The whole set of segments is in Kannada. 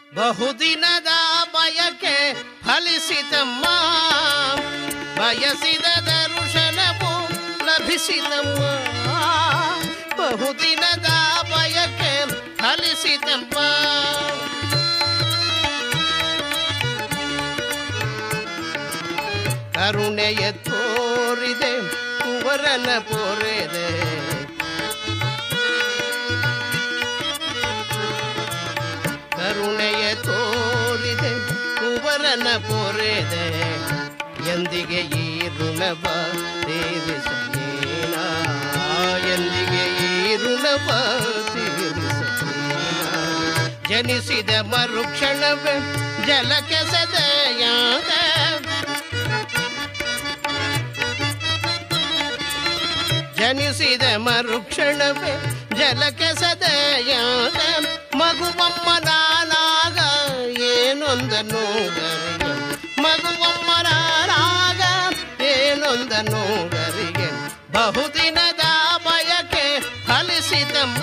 ಬಹುದಿನದ ಬಯಕೆ ಫಲಿಸಿತಮ್ಮ, ಬಯಸಿದ ದರ್ಶನವು ಲಭಿಸಿತಮ್ಮ. ಬಹುದಿನದ ಬಯಕೆ ಫಲಿಸಿತಮ್ಮ. ಕರುಣೆಯ ತೋರಿದೆ ಕುವರನ ಪೊರೆದೆ, ಕರುಣೆಯ ತೋರಿದೆ ಕುವರನ ಪೊರೆದೆ. ಎಂದಿಗೆ ಈ ಋಣವ ತೀರಿಸೇನ, ಎಂದಿಗೆ ಈ ಋಣವ ತೀರಿಸೇನ. ಜನಿಸಿದ ಮರುಕ್ಷಣವೇ ಜಲಕ್ಕೆ ಸದಯಾದ, ಜನಿಸಿದ ಮರುಕ್ಷಣವೇ ಜಲಕ್ಕೆ ಸದಯಾದ. ಮಗುವಮ್ಮ ನಾನಾಗ ಏನೊಂದನು ಗರಿಗೆ, ಮಗುವಮ್ಮ ನಾನಾಗ ಏನೊಂದನು ಗರಿಗೆ. ಬಹುದಿನದ ಬಯಕೆ ಫಲಿಸಿತಮ್ಮ,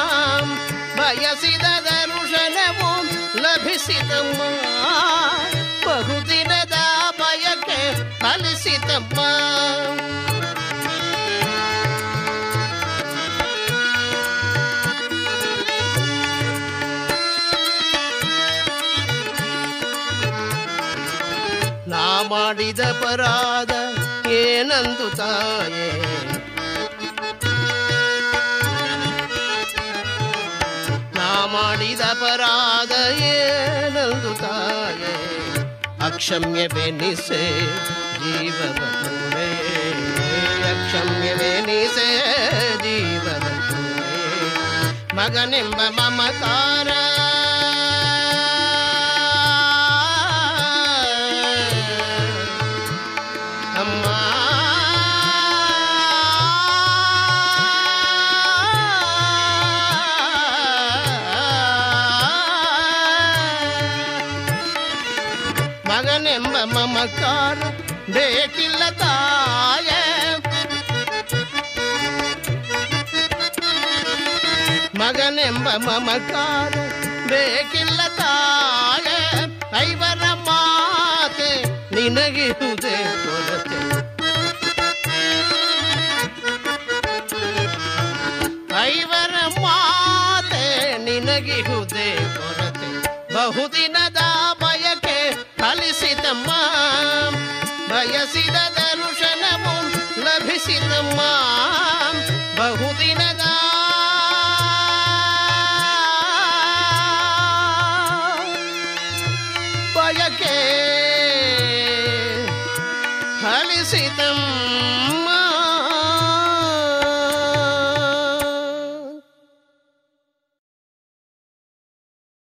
ಬಯಸಿದ ದರ್ಶನವು ಲಭಿಸಿತಮ್ಮ. ಬಹುದಿನದ ಬಯಕೆ ಫಲಿಸಿತಮ್ಮ. ನಾ ಮಾಡಿದ ಅಪರಾಧ ಏನಂದು ತಾಯೇ, ನಾ ಮಾಡಿದ ಅಪರಾಧ ಏನಂದು ತಾಯೇ. ಅಕ್ಷಮ್ಯವೆನಿಸೆ ಜೀವದ ತೂರೇ, ಅಕ್ಷಮ್ಯವೆನಿಸೆ ಜೀವದ ತೂರೇ. ಮಗನೆಂಬ ಮಮಕಾರ ಅಮ್ಮ, ಮಗನೆಂಬ ಮಮಕಾರ ಬೇಕಿಲ್ಲ ತಾಯೇ. ಮಗನೆಂಬ ಮಮಕಾರ ಬೇಕಿಲ್ಲ ತಾಯೇ. ಐವರ ಮಾತೆ ನಿನಗಿರುವುದೇ ಕೊರತೆ, ಐವರ ಮಾತೆ ನಿನಗಿರುವುದೇ ಕೊರತೆ. ಬಹುದಿನದ ಬಯಕೆ ಫಲಿಸಿತಮ್ಮ, ಬಯಸಿದ ದರ್ಶನವು ಲಭಿಸಿತಮ್ಮ. ಬಹುದಿನದ ಬಯಕೆ ಫಲಿಸಿತಮ್ಮ.